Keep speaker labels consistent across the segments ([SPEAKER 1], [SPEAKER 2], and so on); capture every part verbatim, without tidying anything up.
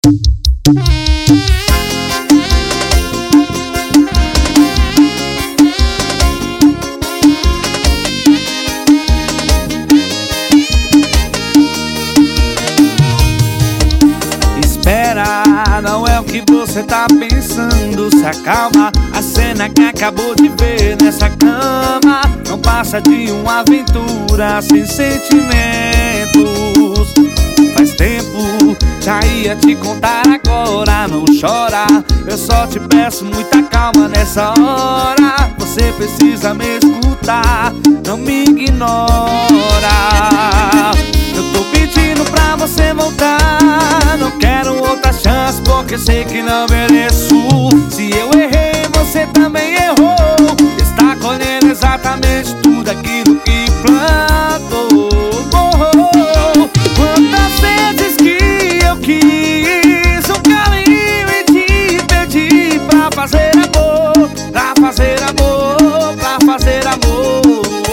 [SPEAKER 1] Espera, não é o que você tá pensando. Se acalma, a cena que acabou de ver nessa cama não passa de uma aventura sem sentimentos. Faz tempo, já ia te contar agora. Não chora, eu só te peço muita calma nessa hora. Você precisa me escutar, não me ignora. Eu tô pedindo pra você voltar, não quero outra chance porque sei que não mereço. Se eu errei, você também errou. Está colhendo exatamente tudo aquilo que plantou. Quantas vezes que eu quis um caminho e te pedi pra fazer amor, pra fazer amor, pra fazer amor.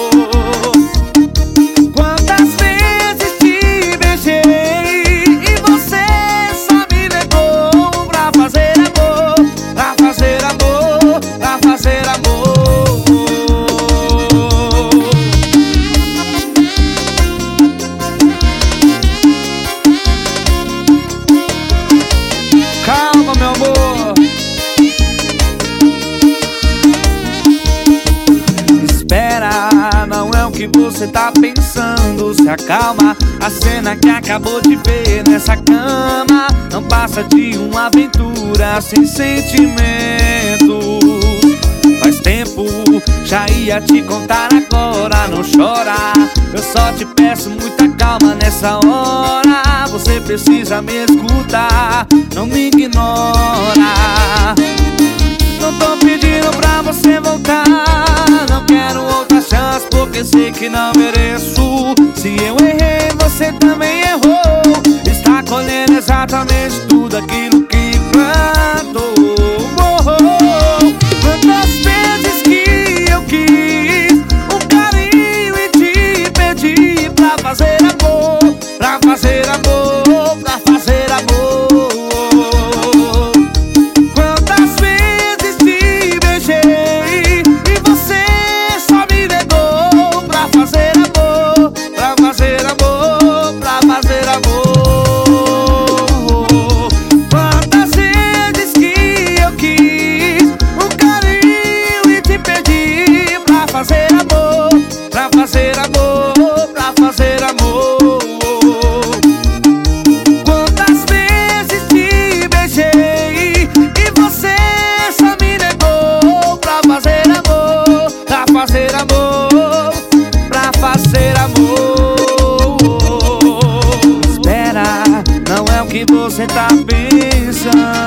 [SPEAKER 1] Quantas vezes te beijei e você só me negou pra fazer amor, pra fazer amor, pra fazer amor. Calma, meu amor. Espera, não é o que você tá pensando. Se acalma, a cena que acabou de ver nessa cama não passa de uma aventura sem sentimentos. Faz tempo, já ia te contar agora. Não chora, eu só te peço muita calma nessa hora. Você precisa me escutar, não me ignora. Não tô pedindo pra você voltar, não quero outra chance porque sei que não mereço. Se eu errei, você também errou. Está colhendo exatamente tudo aquilo que plantou. Quantas vezes que eu quis um carinho e te pedi pra fazer amor, pra fazer amor, pra fazer amor. Quantas vezes te beijei e você só me negou pra fazer amor, pra fazer amor, pra fazer amor. Quantas vezes que eu quis um carinho e te pedi pra fazer amor, pra fazer amor, pra fazer amor. Quantas vezes te beijei e você só me negou pra fazer amor, pra fazer amor, pra fazer amor. Espera, não é o que você tá pensando.